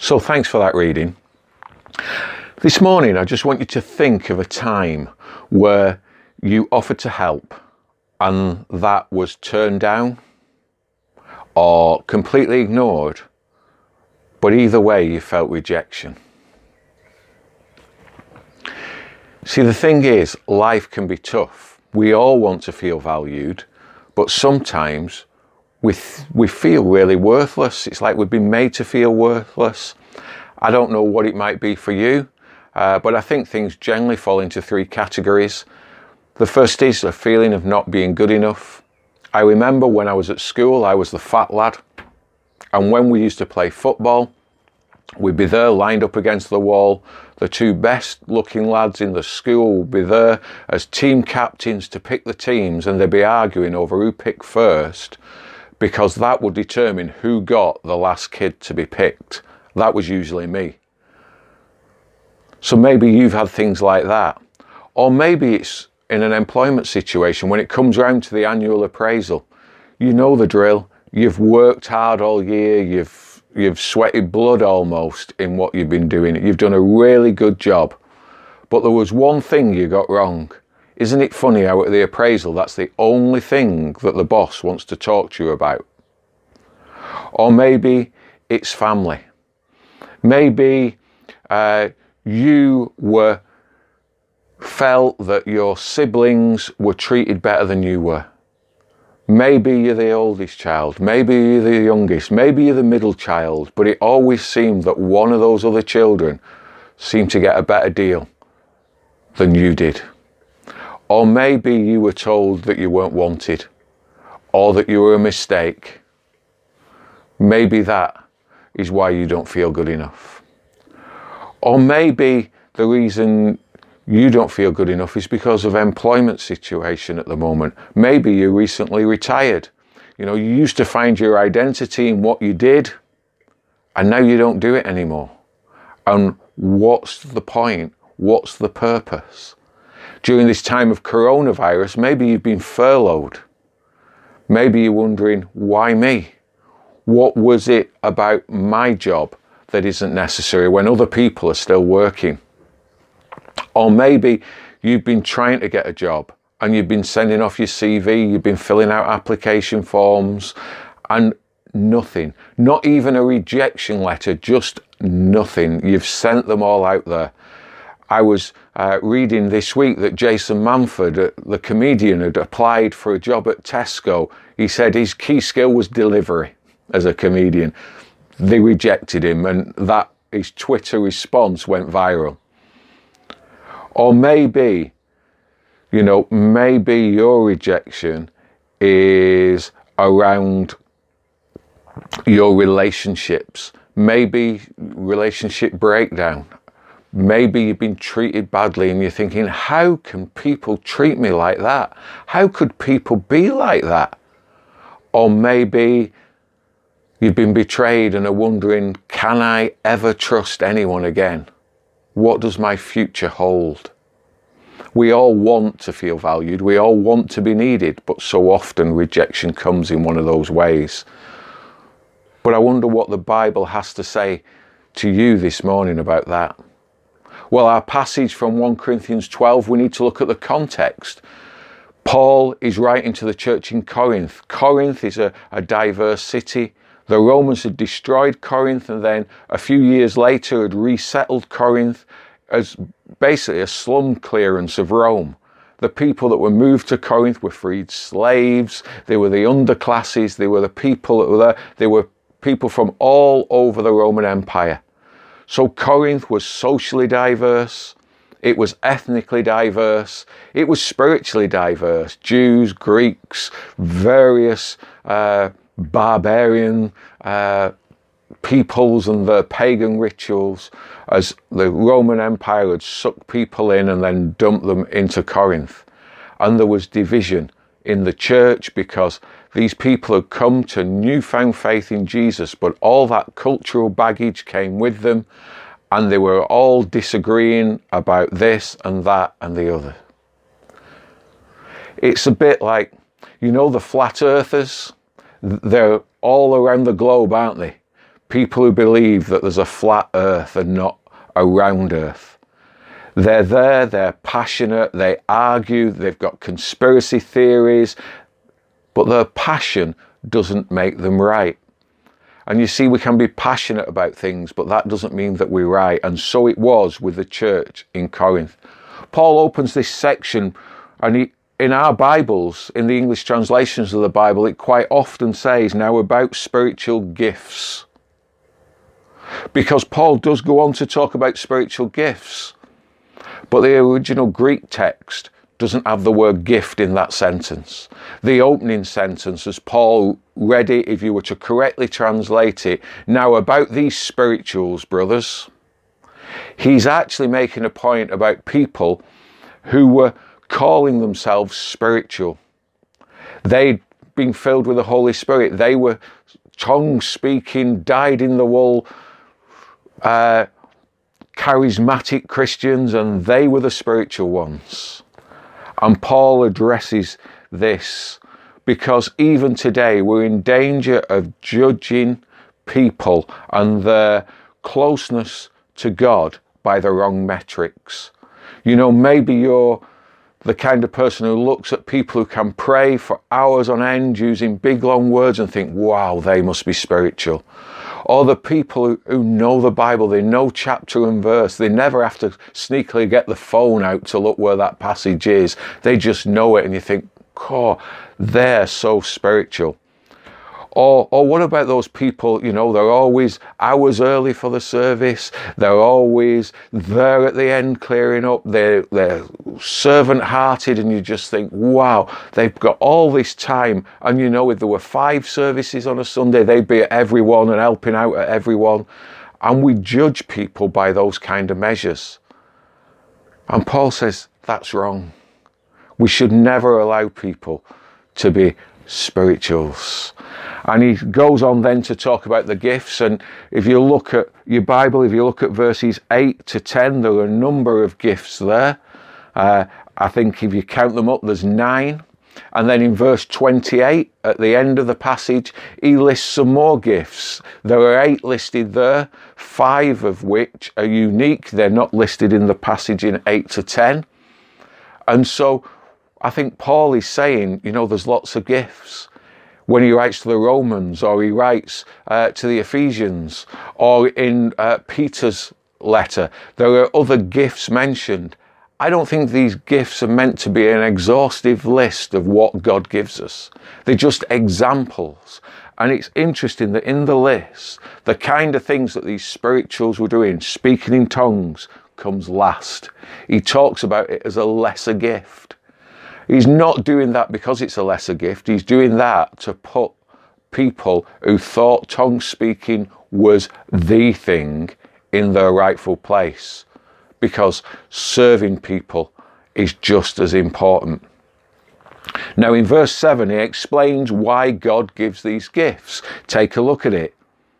So thanks for that reading. This morning, I just want you to think of a time where you offered to help and that was turned down or completely ignored, but either way you felt rejection. See, the thing is, life can be tough. We all want to feel valued, but sometimes we feel really worthless. It's like we've been made to feel worthless. I don't know what it might be for you, but I think things generally fall into three categories. The first is a feeling of not being good enough. I remember when I was at school, I was the fat lad. And when we used to play football, we'd be there lined up against the wall. The two best looking lads in the school would be there as team captains to pick the teams, and they'd be arguing over who picked first, because that would determine who got the last kid to be picked. That was usually me. So maybe you've had things like that. Or maybe it's in an employment situation when it comes round to the annual appraisal. You know the drill. You've worked hard all year. You've sweated blood almost in what you've been doing. You've done a really good job. But there was one thing you got wrong. Isn't it funny how at the appraisal that's the only thing that the boss wants to talk to you about? Or maybe it's family. Maybe you felt that your siblings were treated better than you were. Maybe you're the oldest child, maybe you're the youngest, maybe you're the middle child, but it always seemed that one of those other children seemed to get a better deal than you did. Or maybe you were told that you weren't wanted, or that you were a mistake. Maybe that is why you don't feel good enough. Or maybe the reason you don't feel good enough is because of employment situation at the moment. Maybe you recently retired. You used to find your identity in what you did, and now you don't do it anymore. And what's the point? What's the purpose? During this time of coronavirus, maybe you've been furloughed. Maybe you're wondering, why me? What was it about my job that isn't necessary when other people are still working? Or maybe you've been trying to get a job and you've been sending off your CV, you've been filling out application forms, and nothing, not even a rejection letter, just nothing. You've sent them all out there. I was reading this week that Jason Manford, the comedian, had applied for a job at Tesco. He said his key skill was delivery as a comedian. They rejected him, and his Twitter response went viral. Or maybe your rejection is around your relationships. Maybe relationship breakdown. Maybe you've been treated badly and you're thinking, how can people treat me like that? How could people be like that? Or maybe you've been betrayed and are wondering, can I ever trust anyone again? What does my future hold? We all want to feel valued. We all want to be needed, but so often rejection comes in one of those ways. But I wonder what the Bible has to say to you this morning about that. Well, our passage from 1 Corinthians 12, we need to look at the context. Paul is writing to the church in Corinth. Corinth is a diverse city. The Romans had destroyed Corinth and then a few years later had resettled Corinth as basically a slum clearance of Rome. The people that were moved to Corinth were freed slaves. They were the underclasses. They were the people that were there. They were people from all over the Roman Empire. So Corinth was socially diverse. It was ethnically diverse. It was spiritually diverse. Jews, Greeks, various barbarian peoples and their pagan rituals, as the Roman Empire had sucked people in and then dumped them into Corinth. And there was division in the church because these people had come to newfound faith in Jesus, but all that cultural baggage came with them, and they were all disagreeing about this and that and the other. It's a bit like, the flat earthers? They're all around the globe, aren't they? people who believe that there's a flat earth and not a round earth. They're there, they're passionate, they argue, they've got conspiracy theories, but their passion doesn't make them right. And you see, we can be passionate about things, but that doesn't mean that we're right. And so it was with the church in Corinth. Paul opens this section, and in our Bibles, in the English translations of the Bible, it quite often says, now about spiritual gifts. Because Paul does go on to talk about spiritual gifts. But the original Greek text doesn't have the word gift in that sentence. The opening sentence, as Paul read it, if you were to correctly translate it, now about these spirituals, brothers, he's actually making a point about people who were calling themselves spiritual. They'd been filled with the Holy Spirit. They were tongue-speaking, dyed-in-the-wool, charismatic Christians, and they were the spiritual ones. And Paul addresses this because even today we're in danger of judging people and their closeness to God by the wrong metrics. You know, maybe you're the kind of person who looks at people who can pray for hours on end using big long words and think, wow, they must be spiritual. Or the people who know the Bible, they know chapter and verse. They never have to sneakily get the phone out to look where that passage is. They just know it, and you think, oh, they're so spiritual. Or what about those people, you know, they're always hours early for the service. They're always there at the end clearing up. They're servant-hearted, and you just think, wow, they've got all this time. And you know, if there were 5 services on a Sunday, they'd be at everyone and helping out at everyone. And we judge people by those kind of measures. And Paul says, that's wrong. We should never allow people to be spirituals. And he goes on then to talk about the gifts. And if you look at your Bible, if you look at verses 8 to 10, there are a number of gifts there. I think if you count them up, there's 9. And then in verse 28, at the end of the passage, he lists some more gifts. There are 8 listed there, 5 of which are unique. They're not listed in the passage in 8 to 10. And so I think Paul is saying, you know, there's lots of gifts. When he writes to the Romans, or he writes to the Ephesians, or in Peter's letter, there are other gifts mentioned. I don't think these gifts are meant to be an exhaustive list of what God gives us. They're just examples. And it's interesting that in the list, the kind of things that these spirituals were doing, speaking in tongues, comes last. He talks about it as a lesser gift. He's not doing that because it's a lesser gift. He's doing that to put people who thought tongue speaking was the thing in their rightful place, because serving people is just as important. Now in verse 7, he explains why God gives these gifts. Take a look at it.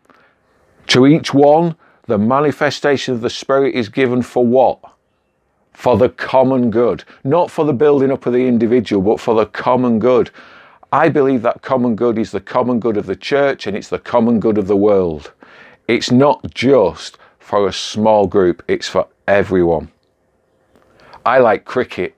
To each one, the manifestation of the Spirit is given for what? For the common good. Not for the building up of the individual, but for the common good. I believe that common good is the common good of the church, and it's the common good of the world. It's not just for a small group, it's for everyone. I like cricket.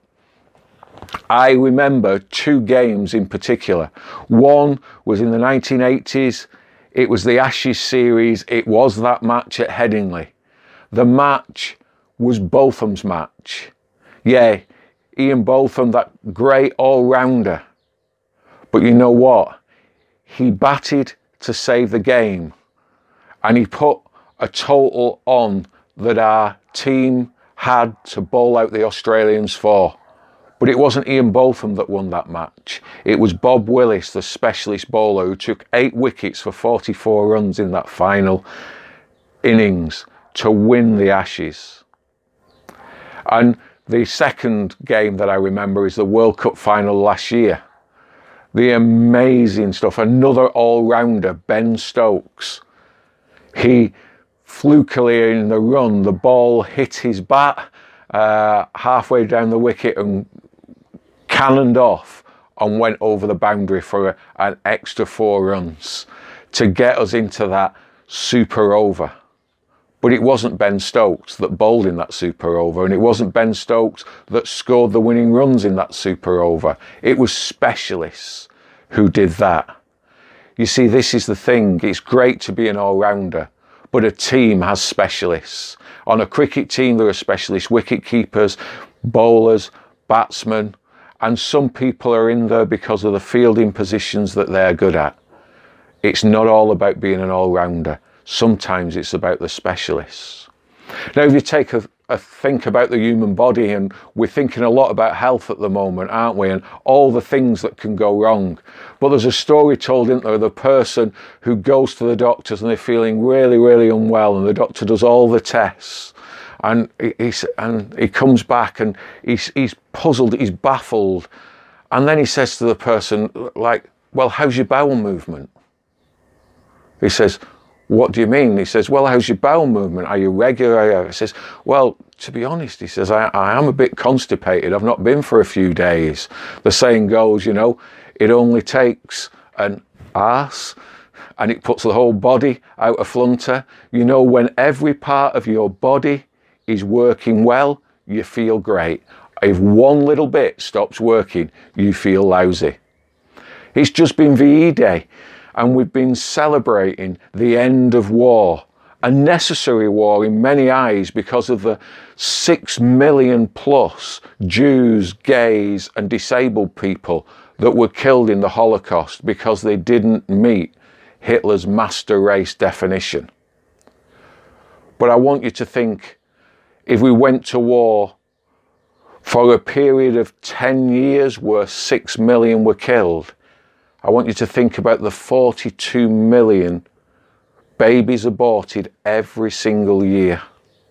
I remember 2 games in particular. One was in the 1980s. It was the Ashes series. It was that match at Headingley. The match was Botham's match. Yeah, Ian Botham, that great all-rounder. But you know what? He batted to save the game, and he put a total on that our team had to bowl out the Australians for. But it wasn't Ian Botham that won that match. It was Bob Willis, the specialist bowler, who took 8 wickets for 44 runs in that final innings to win the Ashes. And the second game that I remember is the World Cup final last year. The amazing stuff. Another all-rounder, Ben Stokes. He flukily in the run, the ball hit his bat halfway down the wicket and cannoned off and went over the boundary for an extra 4 runs to get us into that super over. But it wasn't Ben Stokes that bowled in that super over, and it wasn't Ben Stokes that scored the winning runs in that super over. It was specialists who did that. You see, this is the thing. It's great to be an all-rounder, but a team has specialists. On a cricket team, there are specialist wicket keepers, bowlers, batsmen, and some people are in there because of the fielding positions that they're good at. It's not all about being an all-rounder. Sometimes it's about the specialists. Now, if you take a think about the human body, and we're thinking a lot about health at the moment, aren't we? And all the things that can go wrong. But there's a story told, isn't there, of the person who goes to the doctors and they're feeling really, really unwell, and the doctor does all the tests. And he comes back and he's puzzled, he's baffled. And then he says to the person, like, well, how's your bowel movement? He says, what do you mean? He says, well, how's your bowel movement? Are you regular? He says, well, to be honest, he says, I am a bit constipated. I've not been for a few days. The saying goes, you know, it only takes an arse and it puts the whole body out of flunter. You know, when every part of your body is working well, you feel great. If one little bit stops working, you feel lousy. It's just been VE Day. And we've been celebrating the end of war, a necessary war in many eyes because of the 6 million plus Jews, gays and disabled people that were killed in the Holocaust because they didn't meet Hitler's master race definition. But I want you to think, if we went to war for a period of 10 years where 6 million were killed, I want you to think about the 42 million babies aborted every single year.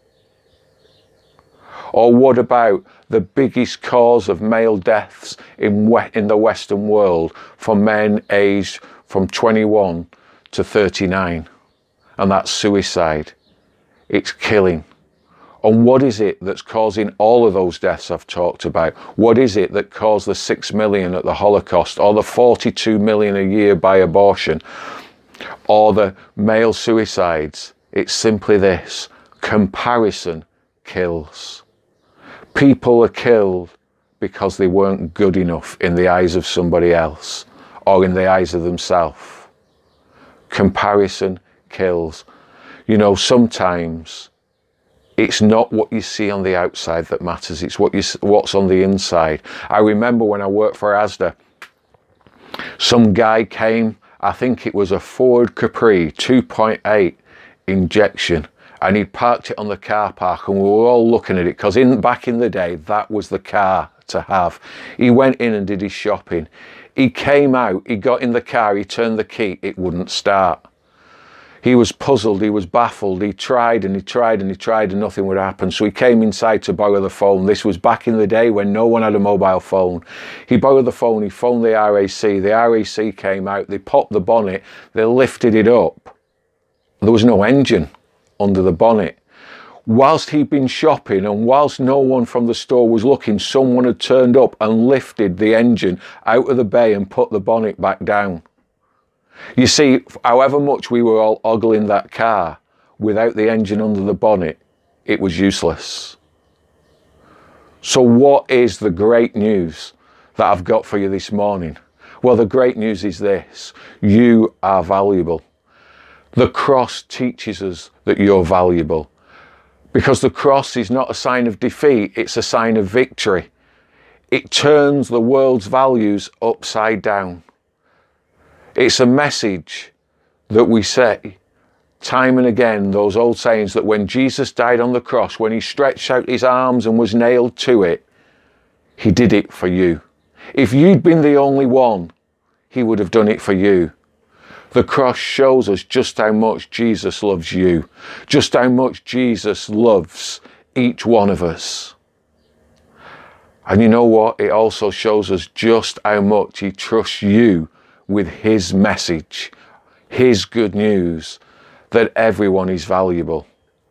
Or what about the biggest cause of male deaths in the Western world for men aged from 21 to 39? And that's suicide. It's killing. And what is it that's causing all of those deaths I've talked about? What is it that caused the 6 million at the Holocaust, or the 42 million a year by abortion, or the male suicides? It's simply this: comparison kills. People are killed because they weren't good enough in the eyes of somebody else or in the eyes of themselves. Comparison kills. You know, sometimes it's not what you see on the outside that matters. It's what's on the inside. I remember when I worked for Asda, some guy came, I think it was a Ford Capri 2.8 injection, and he parked it on the car park, and we were all looking at it because back in the day, that was the car to have. He went in and did his shopping. He came out, he got in the car, he turned the key, it wouldn't start. He was puzzled, he was baffled, he tried and he tried and he tried and nothing would happen. So he came inside to borrow the phone. This was back in the day when no one had a mobile phone. He borrowed the phone, he phoned the RAC. The RAC came out, they popped the bonnet, they lifted it up. There was no engine under the bonnet. Whilst he'd been shopping and whilst no one from the store was looking, someone had turned up and lifted the engine out of the bay and put the bonnet back down. You see, however much we were all ogling that car, without the engine under the bonnet, it was useless. So what is the great news that I've got for you this morning? Well, the great news is this: you are valuable. The cross teaches us that you're valuable, because the cross is not a sign of defeat, it's a sign of victory. It turns the world's values upside down. It's a message that we say time and again, those old sayings that when Jesus died on the cross, when he stretched out his arms and was nailed to it, he did it for you. If you'd been the only one, he would have done it for you. The cross shows us just how much Jesus loves you, just how much Jesus loves each one of us. And you know what? It also shows us just how much he trusts you with his message, his good news, that everyone is valuable.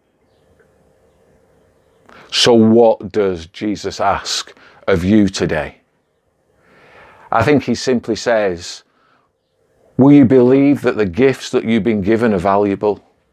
So what does Jesus ask of you today? I think he simply says, will you believe that the gifts that you've been given are valuable?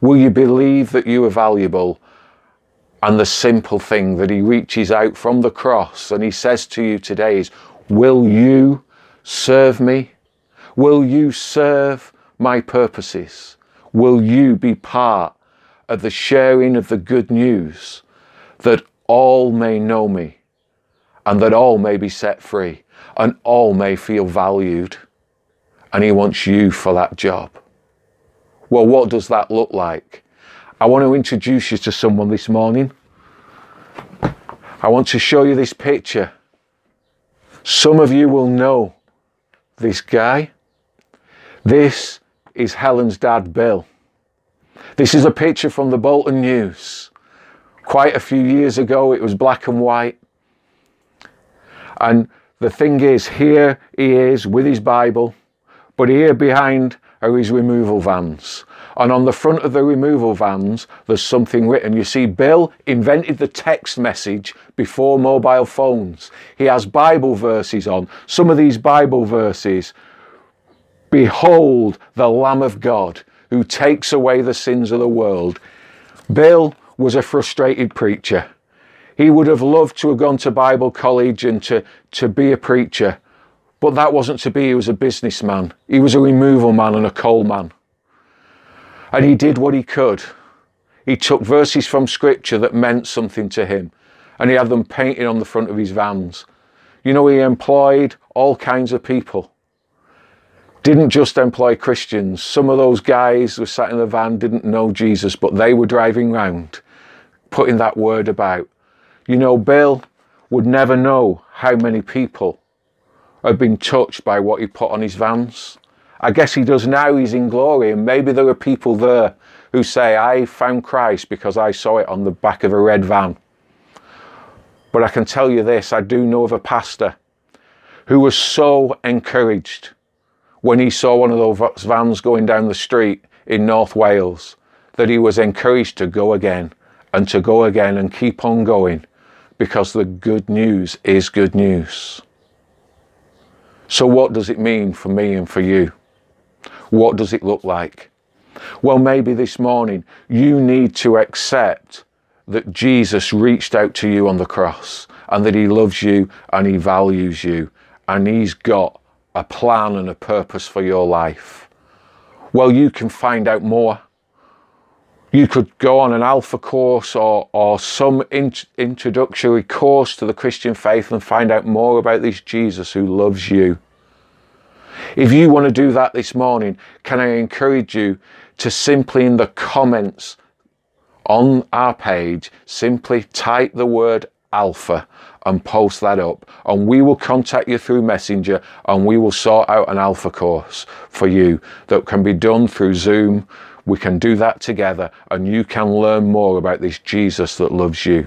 Will you believe that you are valuable? And the simple thing that he reaches out from the cross and he says to you today is, will you serve me? Will you serve my purposes? Will you be part of the sharing of the good news that all may know me and that all may be set free and all may feel valued? And he wants you for that job. Well, what does that look like? I want to introduce you to someone this morning. I want to show you this picture. Some of you will know this guy. This is Helen's dad, Bill. This is a picture from the Bolton News. Quite a few years ago, it was black and white. And the thing is, here he is with his Bible, but here behind are his removal vans. And on the front of the removal vans, there's something written. You see, Bill invented the text message before mobile phones. He has Bible verses on. Some of these Bible verses, behold the Lamb of God who takes away the sins of the world. Bill was a frustrated preacher. He would have loved to have gone to Bible college and to be a preacher. But that wasn't to be. He was a businessman. He was a removal man and a coal man. And he did what he could. He took verses from scripture that meant something to him, and he had them painted on the front of his vans. You know, he employed all kinds of people. Didn't just employ Christians. Some of those guys who sat in the van didn't know Jesus, but they were driving round, putting that word about. You know, Bill would never know how many people had been touched by what he put on his vans. I guess he does now. He's in glory, and maybe there are people there who say, I found Christ because I saw it on the back of a red van. But I can tell you this, I do know of a pastor who was so encouraged when he saw one of those vans going down the street in North Wales, that he was encouraged to go again and to go again and keep on going, because the good news is good news. So what does it mean for me and for you? What does it look like? Well, maybe this morning you need to accept that Jesus reached out to you on the cross and that he loves you and he values you and he's got a plan and a purpose for your life. Well, you can find out more. You could go on an Alpha course or some introductory course to the Christian faith and find out more about this Jesus who loves you. If you want to do that this morning, can I encourage you to simply in the comments on our page, simply type the word Alpha and post that up, and we will contact you through Messenger and we will sort out an Alpha course for you that can be done through Zoom. We can do that together and you can learn more about this Jesus that loves you.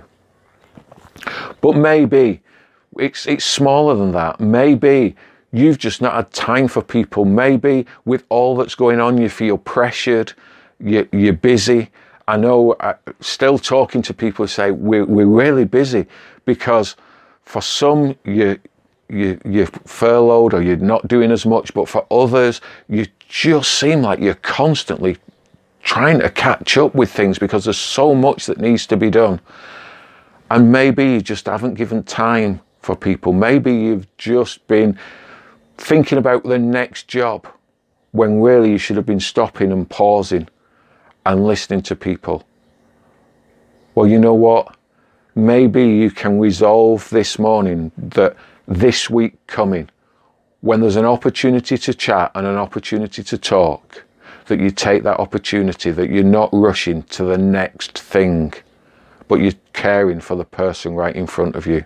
But maybe it's smaller than that. Maybe you've just not had time for people. Maybe with all that's going on, you feel pressured, you're busy. I know still talking to people who say we're really busy because for some you're furloughed or you're not doing as much, but for others you just seem like you're constantly trying to catch up with things because there's so much that needs to be done. And maybe you just haven't given time for people. Maybe you've just been thinking about the next job when really you should have been stopping and pausing and listening to people. Well, you know what? Maybe you can resolve this morning that this week coming, when there's an opportunity to chat and an opportunity to talk, that you take that opportunity, that you're not rushing to the next thing, but you're caring for the person right in front of you.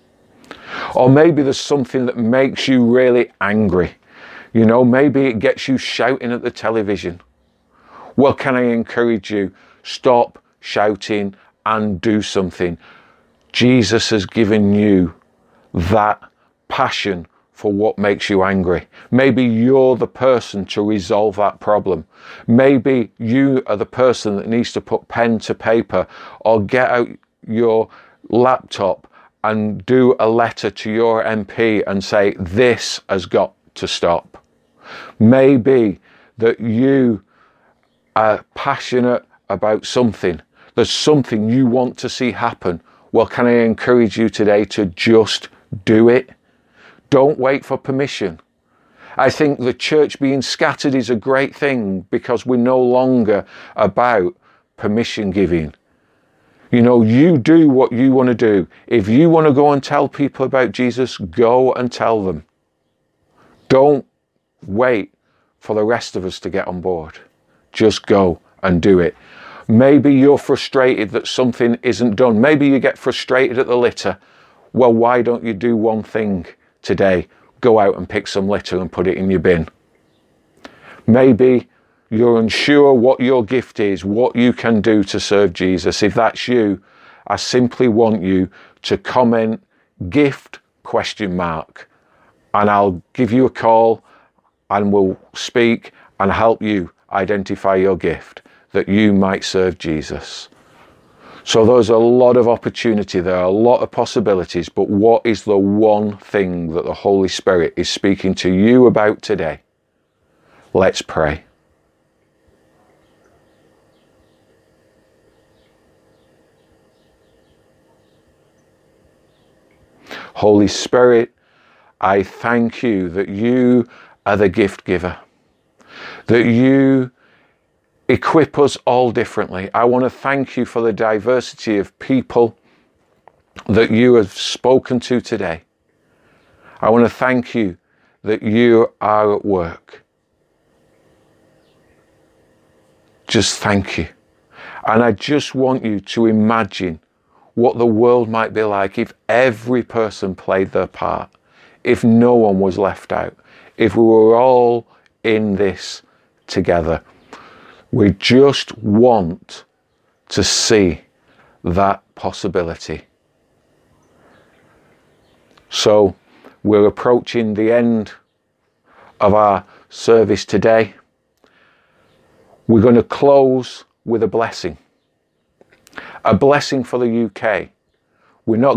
Or maybe there's something that makes you really angry. You know, maybe it gets you shouting at the television. Well, can I encourage you? Stop shouting and do something. Jesus has given you that passion for what makes you angry. Maybe you're the person to resolve that problem. Maybe you are the person that needs to put pen to paper or get out your laptop and do a letter to your MP and say, this has got to stop. Maybe that you are passionate about something. There's something you want to see happen. Well, can I encourage you today to just do it? Don't wait for permission. I think the church being scattered is a great thing because we're no longer about permission giving. You know, you do what you want to do. If you want to go and tell people about Jesus, go and tell them. Don't wait for the rest of us to get on board. Just go and do it. Maybe you're frustrated that something isn't done. Maybe you get frustrated at the litter. Well, why don't you do one thing today? Go out and pick some litter and put it in your bin. Maybe you're unsure what your gift is, what you can do to serve Jesus. If that's you, I simply want you to comment gift ? And I'll give you a call and we'll speak and help you identify your gift that you might serve Jesus. So there's a lot of opportunity, there are a lot of possibilities, but what is the one thing that the Holy Spirit is speaking to you about today? Let's pray. Holy Spirit, I thank you that you are the gift giver, that you equip us all differently. I want to thank you for the diversity of people that you have spoken to today. I want to thank you that you are at work. Just thank you. And I just want you to imagine what the world might be like if every person played their part, if no one was left out, if we were all in this together. We just want to see that possibility. So we're approaching the end of our service today. We're going to close with a blessing for the UK. We're not